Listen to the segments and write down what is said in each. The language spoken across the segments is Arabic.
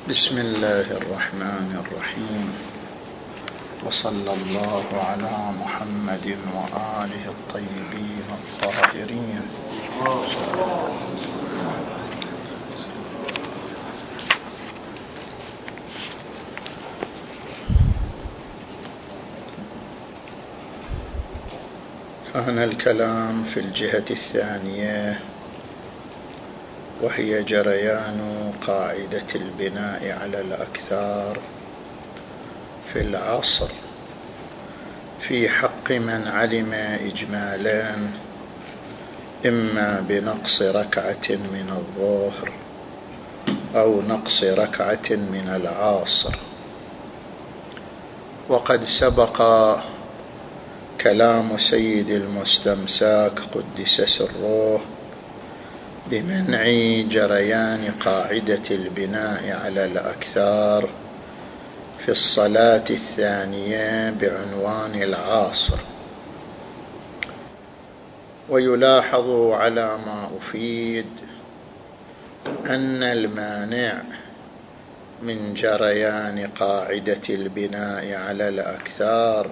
بسم الله الرحمن الرحيم، وصلى الله على محمد وآله الطيبين الطاهرين. كان الكلام في الجهة الثانية، وهي جريان قاعدة البناء على الأكثار في العصر في حق من علم إجمالا، إما بنقص ركعة من الظهر أو نقص ركعة من العصر. وقد سبق كلام سيد المستمساك قدس سره بمنع جريان قاعدة البناء على الأكثار في الصلاة الثانية بعنوان العصر. ويلاحظ على ما أفيد أن المانع من جريان قاعدة البناء على الأكثار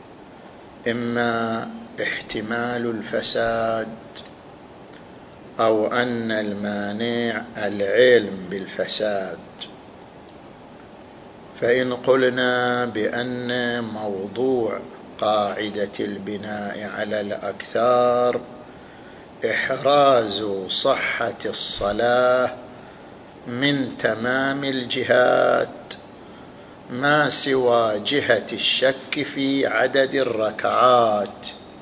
إما احتمال الفساد، أو أن المانع العلم بالفساد. فإن قلنا بأن موضوع قاعدة البناء على الأكثار إحراز صحة الصلاة من تمام الجهات ما سوى جهة الشك في عدد الركعات،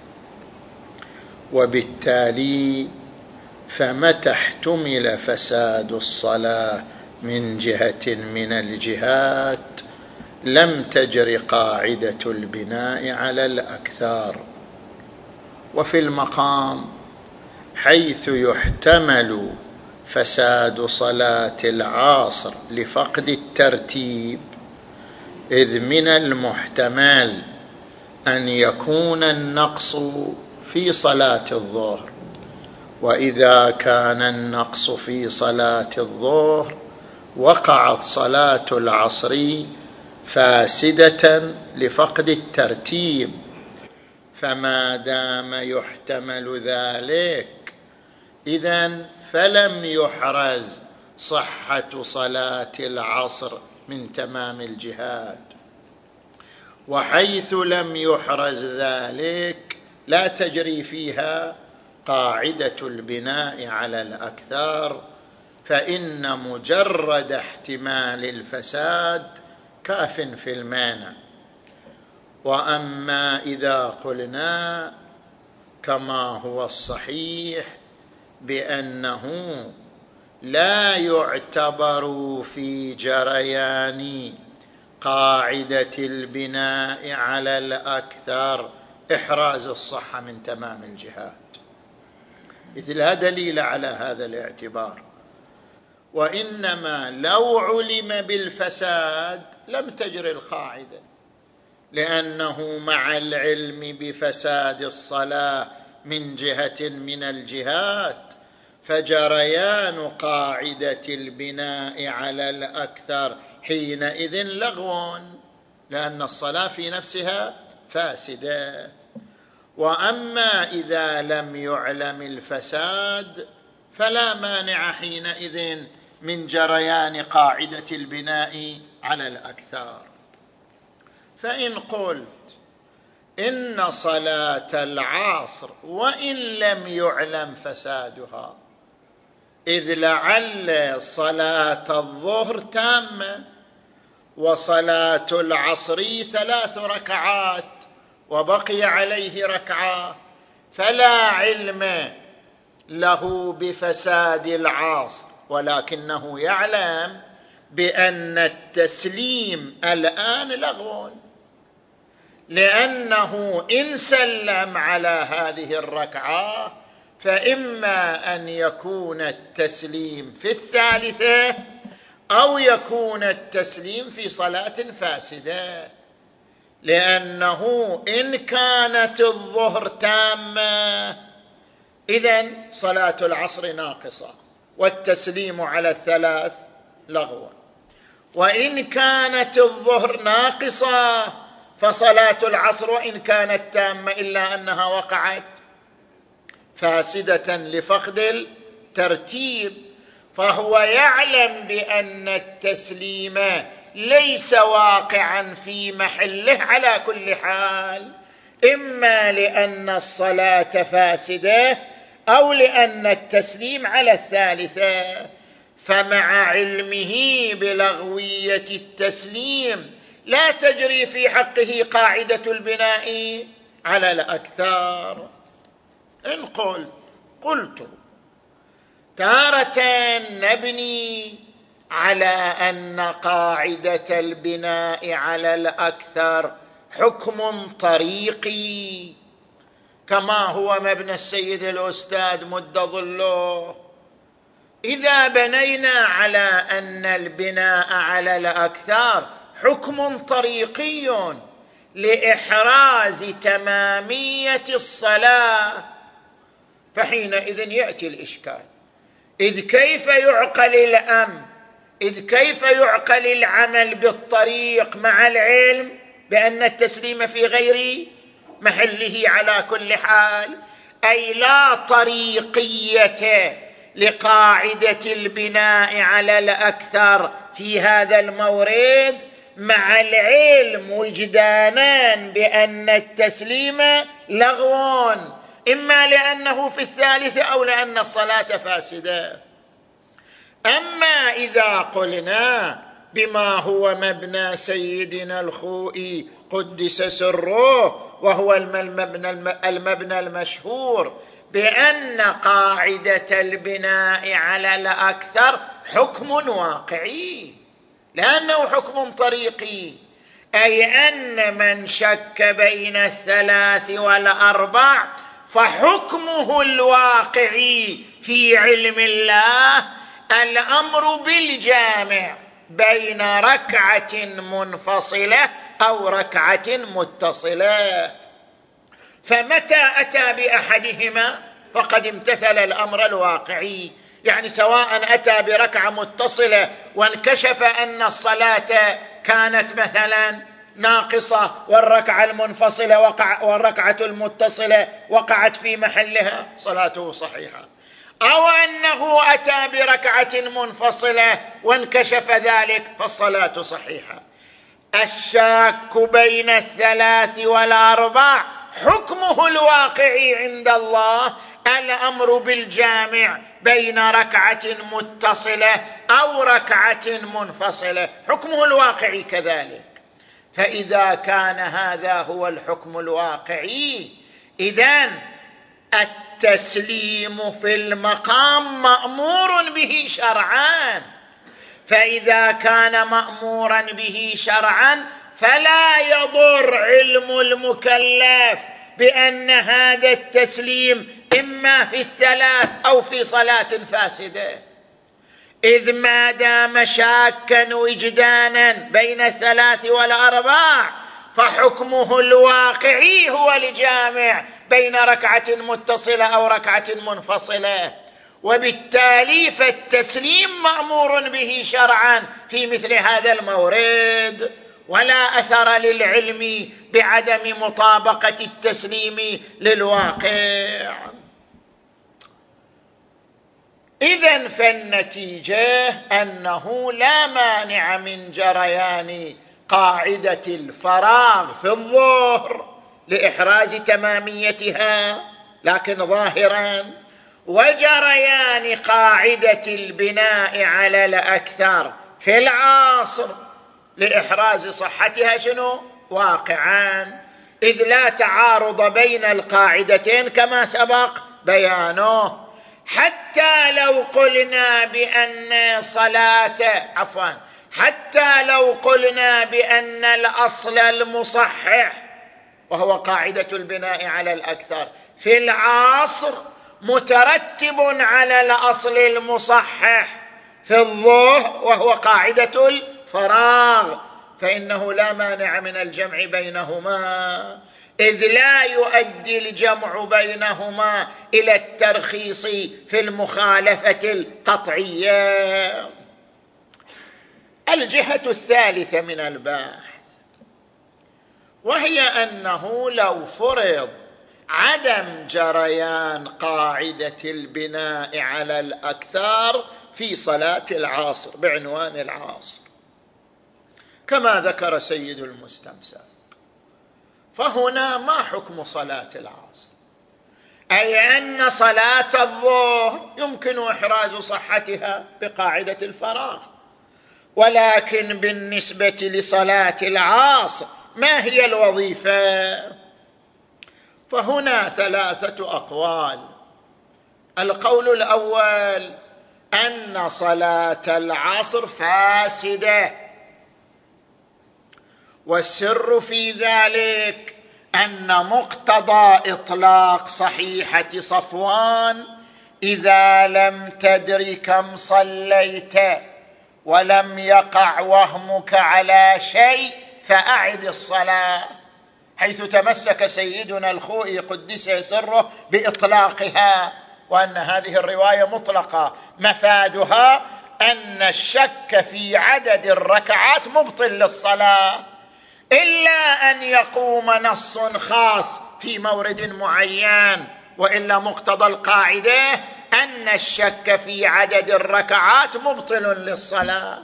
وبالتالي فمتى احتمل فساد الصلاة من جهة من الجهات لم تجر قاعدة البناء على الأكثار. وفي المقام حيث يحتمل فساد صلاة العصر لفقد الترتيب، إذ من المحتمل أن يكون النقص في صلاة الظهر، وإذا كان النقص في صلاة الظهر وقعت صلاة العصر فاسدة لفقد الترتيب. فما دام يحتمل ذلك إذن فلم يحرز صحة صلاة العصر من تمام الجهات، وحيث لم يحرز ذلك لا تجري فيها قاعدة البناء على الأكثار، فإن مجرد احتمال الفساد كاف في المانع. وأما إذا قلنا كما هو الصحيح بأنه لا يعتبر في جريان قاعدة البناء على الأكثر إحراز الصحة من تمام الجهات، إذ لا دليل على هذا الاعتبار. وإنما لو علم بالفساد لم تجر القاعدة، لأنه مع العلم بفساد الصلاة من جهة من الجهات فجريان قاعدة البناء على الأكثر حينئذ لغو، لأن الصلاة في نفسها فاسدة. وأما إذا لم يعلم الفساد فلا مانع حينئذ من جريان قاعدة البناء على الأكثر. فإن قلت إن صلاة العصر وإن لم يعلم فسادها، إذ لعل صلاة الظهر تامة وصلاة العصر 3 ركعات وبقي عليه ركعة، فلا علم له بفساد العصر، ولكنه يعلم بأن التسليم الآن لغو، لأنه إن سلم على هذه الركعة فإما أن يكون التسليم في الثالثة أو يكون التسليم في صلاة فاسدة، لأنه إن كانت الظهر تامة إذن صلاة العصر ناقصة والتسليم على 3 لغو. وإن كانت الظهر ناقصة فصلاة العصر وإن كانت تامة إلا أنها وقعت فاسدة لفقد الترتيب. فهو يعلم بأن التسليم ليس واقعا في محله على كل حال، إما لأن الصلاة فاسدة أو لأن التسليم على الثالثة. فمع علمه بلغوية التسليم لا تجري في حقه قاعدة البناء على الأكثر. إن قلت تارة نبني على أن قاعدة البناء على الأكثر حكم طريقي كما هو مبنى السيد الأستاذ مد ظله. إذا بنينا على أن البناء على الأكثر حكم طريقي لإحراز تمامية الصلاة، فحينئذ يأتي الإشكال. إذ كيف يعقل العمل بالطريق مع العلم بأن التسليم في غير محله على كل حال؟ أي لا طريقية لقاعدة البناء على الأكثر في هذا المورد مع العلم وجدانا بأن التسليم لغو، إما لأنه في الثالث أو لأن الصلاة فاسدة. أما إذا قلنا بما هو مبنى سيدنا الخوئي قدس سره، وهو المبنى المشهور بأن قاعدة البناء على الأكثر حكم واقعي لأنه حكم طريقي، أي أن من شك بين الثلاث والأربع فحكمه الواقعي في علم الله الأمر بالجامع بين ركعة منفصلة أو ركعة متصلة. فمتى أتى بأحدهما فقد امتثل الأمر الواقعي، يعني سواء أتى بركعة متصلة وانكشف أن الصلاة كانت مثلا ناقصة والركعة المنفصلة والركعة المتصلة وقعت في محلها، صلاته صحيحة، أو أنه أتى بركعة منفصلة وانكشف ذلك فالصلاة صحيحة. الشاك بين الثلاث والأربع حكمه الواقعي عند الله الأمر بالجامع بين ركعة متصلة أو ركعة منفصلة، حكمه الواقعي كذلك. فإذا كان هذا هو الحكم الواقعي، إذن التسليم في المقام مأمور به شرعا، فإذا كان مأمورا به شرعا فلا يضر علم المكلف بأن هذا التسليم إما في الثلاث أو في صلاة فاسدة، إذ ما دام شاكا وجدانا بين الثلاث والأربع فحكمه الواقعي هو الجامع بين ركعة متصلة أو ركعة منفصلة، وبالتالي فالتسليم مأمور به شرعا في مثل هذا المورد، ولا أثر للعلم بعدم مطابقة التسليم للواقع. إذن فالنتيجة أنه لا مانع من جريان قاعدة الفراغ في الظهر لإحراز تماميتها لكن ظاهرا، وجريان قاعدة البناء على الأكثر في العصر لإحراز صحتها شنو؟ واقعا، إذ لا تعارض بين القاعدتين كما سبق بيانه. حتى لو قلنا بأن الأصل المصحح وهو قاعدة البناء على الأكثر في العصر مترتب على الأصل المصحح في الظهر وهو قاعدة الفراغ، فإنه لا مانع من الجمع بينهما، إذ لا يؤدي الجمع بينهما إلى الترخيص في المخالفة القطعية. الجهة الثالثة من البحث، وهي أنه لو فرض عدم جريان قاعدة البناء على الأكثر في صلاة العصر بعنوان العصر كما ذكر سيد المستمسك، فهنا ما حكم صلاة العصر؟ أي أن صلاة الظهر يمكن إحراز صحتها بقاعدة الفراغ، ولكن بالنسبة لصلاة العصر ما هي الوظيفة؟ فهنا ثلاثة أقوال. القول الأول أن صلاة العصر فاسدة، والسر في ذلك أن مقتضى إطلاق صحيحة صفوان إذا لم تدر كم صليت ولم يقع وهمك على شيء فأعد الصلاة، حيث تمسك سيدنا الخوئي قدس سره بإطلاقها، وأن هذه الرواية مطلقة مفادها أن الشك في عدد الركعات مبطل للصلاة، إلا أن يقوم نص خاص في مورد معين، وإلا مقتضى القاعدة أن الشك في عدد الركعات مبطل للصلاة.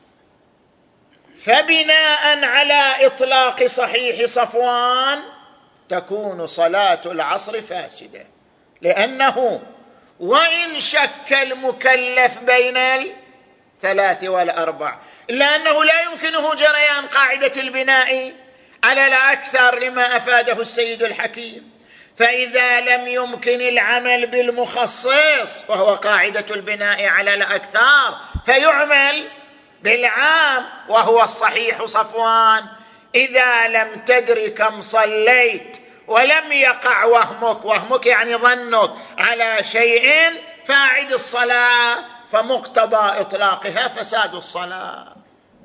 فبناء على إطلاق صحيح صفوان تكون صلاة العصر فاسدة، لأنه وإن شك المكلف بين 3 و4 إلا أنه لا يمكنه جريان قاعدة البناء على الأكثر لما أفاده السيد الحكيم، فإذا لم يمكن العمل بالمخصص فهو قاعدة البناء على الأكثر فيعمل بالعام، وهو الصحيح صفوان إذا لم تدر كم صليت ولم يقع وهمك يعني ظنك على شيء فاعد الصلاة، فمقتضى إطلاقها فساد الصلاة.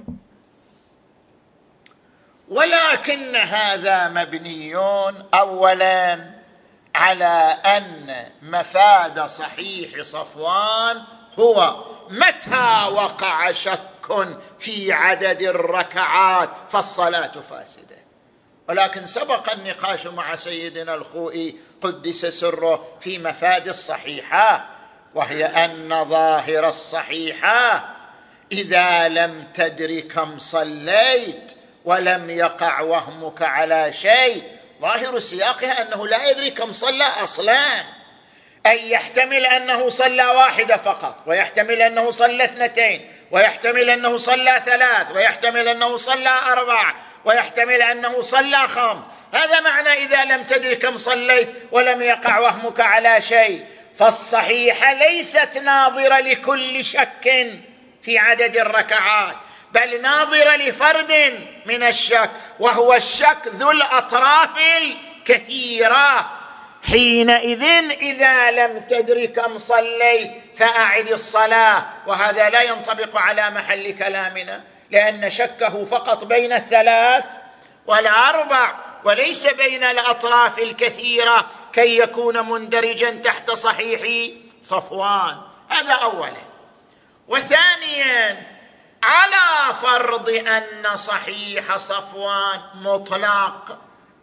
ولكن هذا مبني أولا على أن مفاد صحيح صفوان هو متى وقع شك في عدد الركعات فالصلاة فاسدة، ولكن سبق النقاش مع سيدنا الخوئي قدس سره في مفاد الصحيحة، وهي أن ظاهر الصحيحة إذا لم تدر كم صليت ولم يقع وهمك على شيء، ظاهر سياقها أنه لا يدري كم صلى أصلا، أي يحتمل أنه صلى 1 فقط، ويحتمل أنه صلى 2، ويحتمل أنه صلى 3، ويحتمل أنه صلى 4، ويحتمل أنه صلى 5. هذا معنى إذا لم تدر كم صليت ولم يقع وهمك على شيء، فالصحيحة ليست ناظرة لكل شك في عدد الركعات، بل ناظرة لفرد من الشك، وهو الشك ذو الأطراف الكثيرة. حينئذ إذا لم تدر كم صليت فأعد الصلاة، وهذا لا ينطبق على محل كلامنا، لأن شكه فقط بين 3 و4 وليس بين الأطراف الكثيرة كي يكون مندرجا تحت صحيح صفوان. هذا أولا. وثانيا، على فرض أن صحيح صفوان مطلق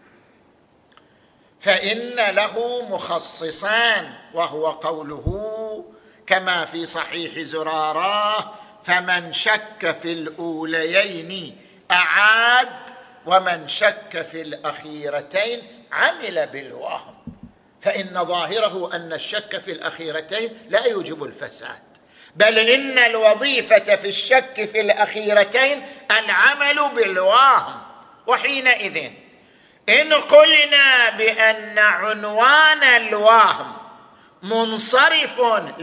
فإن له مخصصان، وهو قوله كما في صحيح زرارة: فمن شك في الأوليين أعاد، ومن شك في الأخيرتين عمل بالوهم. فإن ظاهره أن الشك في الأخيرتين لا يوجب الفساد، بل إن الوظيفة في الشك في الأخيرتين العمل بالوهم. وحينئذ إن قلنا بأن عنوان الوهم منصرف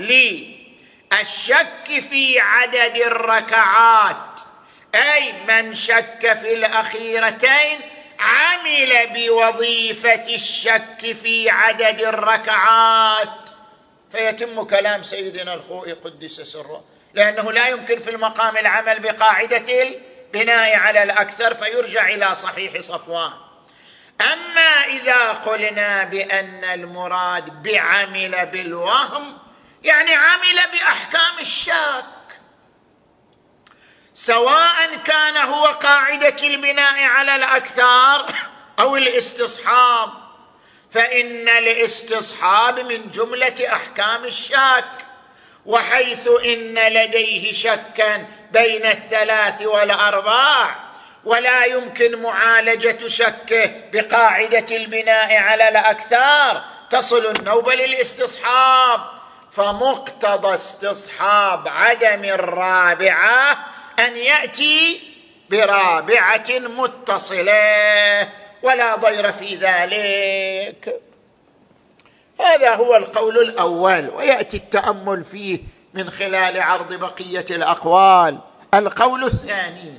للشك في عدد الركعات، أي من شك في الأخيرتين عمل بوظيفة الشك في عدد الركعات، فيتم كلام سيدنا الخوئي قدس سره، لأنه لا يمكن في المقام العمل بقاعدة البناء على الأكثر، فيرجع إلى صحيح صفوان. أما إذا قلنا بأن المراد بعمل بالوهم يعني عمل بأحكام الشك، سواء كان هو قاعدة البناء على الأكثار أو الاستصحاب، فإن الاستصحاب من جملة أحكام الشك، وحيث إن لديه شكا بين 3 و4 ولا يمكن معالجة شكه بقاعدة البناء على الأكثار، تصل النوبة للاستصحاب. فمقتضى استصحاب عدم الرابعة أن يأتي برابعة متصلة، ولا ضير في ذلك. هذا هو القول الأول، ويأتي التأمل فيه من خلال عرض بقية الأقوال. القول الثاني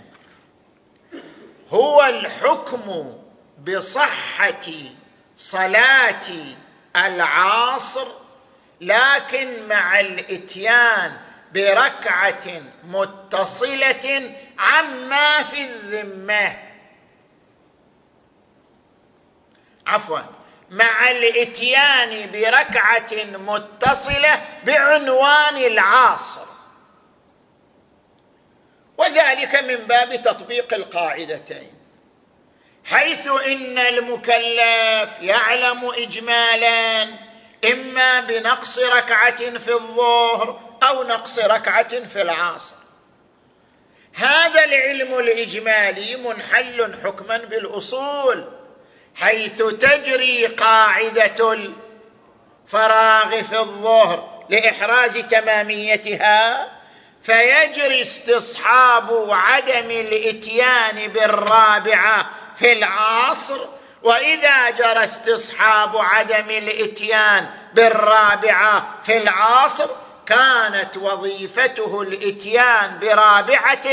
هو الحكم بصحة صلاة العصر، لكن مع الإتيان بركعة متصلة عما في الذمة. مع الإتيان بركعة متصلة بعنوان العصر، وذلك من باب تطبيق القاعدتين، حيث إن المكلف يعلم إجمالا إما بنقص ركعة في الظهر أو نقص ركعة في العصر. هذا العلم الإجمالي منحل حكما بالأصول، حيث تجري قاعدة الفراغ في الظهر لإحراز تماميتها، فيجري استصحاب عدم الإتيان بالرابعة في العصر. وإذا جرى استصحاب عدم الإتيان بالرابعة في العصر، كانت وظيفته الإتيان برابعة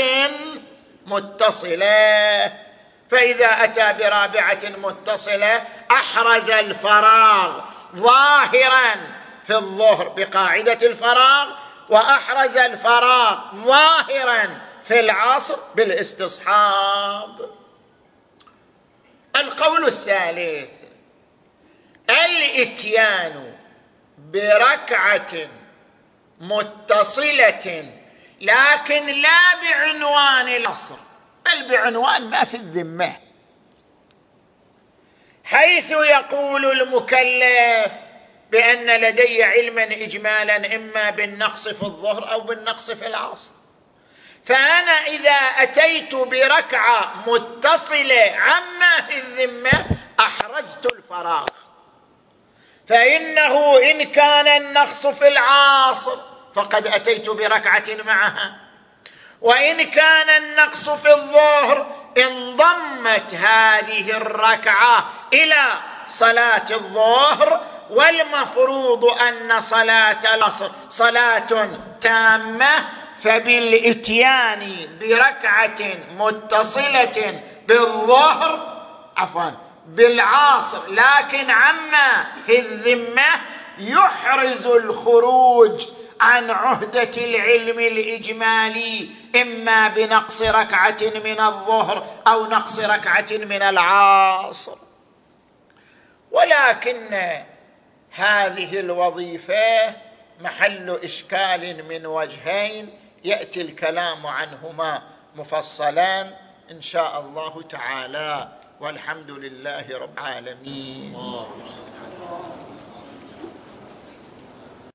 متصلة. فإذا أتى برابعة متصلة أحرز الفراغ ظاهرا في الظهر بقاعدة الفراغ، وأحرز الفراغ ظاهرا في العصر بالاستصحاب. القول الثالث الإتيان بركعة متصلة لكن لا بعنوان العصر، بل بعنوان ما في الذمة، حيث يقول المكلف بأن لدي علما إجمالا إما بالنقص في الظهر أو بالنقص في العصر، فأنا إذا أتيت بركعة متصلة عما في الذمة أحرزت الفراغ، فإنه إن كان النقص في العصر فقد أتيت بركعة معها، وإن كان النقص في الظهر انضمت هذه الركعة إلى صلاة الظهر، والمفروض أن صلاة العصر صلاة تامة، فبالإتيان بركعة متصلة بالعصر لكن عما في الذمة يحرز الخروج عن عهدة العلم الإجمالي، إما بنقص ركعة من الظهر أو نقص ركعة من العصر. ولكن هذه الوظيفة محل إشكال من وجهين، يأتي الكلام عنهما مفصلا إن شاء الله تعالى، والحمد لله رب العالمين.